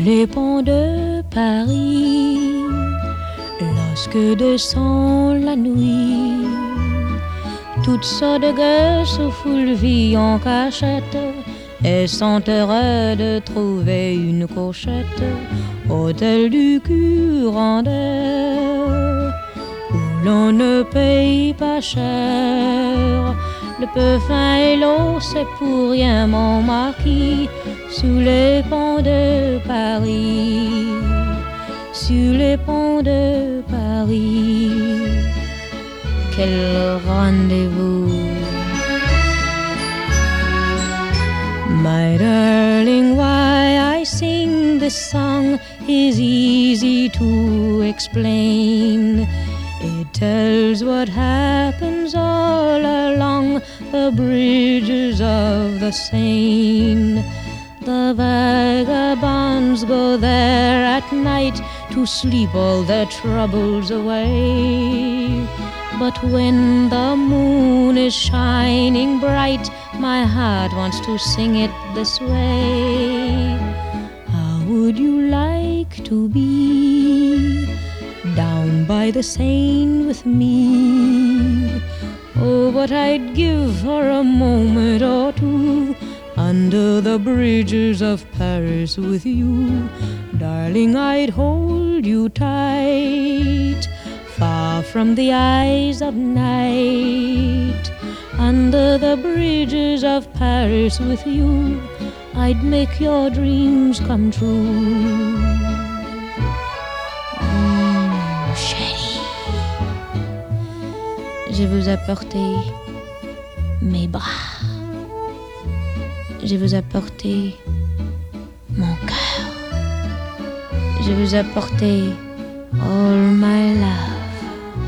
les ponts de Paris, lorsque descend la nuit, toutes sortes de gueux se foulevillent en cachette et sont heureux de trouver une cochette, hôtel du Curandeur, où l'on ne paye pas cher. Le peu fin et l'eau, c'est pour rien, mon marquis, sous les ponts de Paris, sur les ponts de Paris. Quel rendez-vous! My darling, why I sing this song is easy to explain. It tells what happens all along the bridges of the Seine. The vagabonds go there at night to sleep all their troubles away. But when the moon is shining bright, my heart wants to sing it this way. How would you like to be down by the Seine with me? Oh, what I'd give for a moment or two under the bridges of Paris with you. Darling, I'd hold you tight, far from the eyes of night. Under the bridges of Paris with you, I'd make your dreams come true. Chérie, je veux apporter mes bras. Je veux apporter mon cœur. Je veux apporter all my love.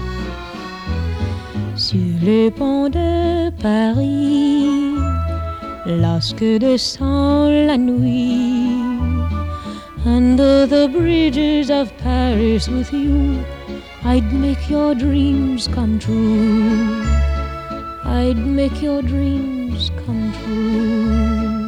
Sur les ponts de Paris, lorsque descend la nuit, under the bridges of Paris with you, I'd make your dreams come true. I'd make your dreams come true.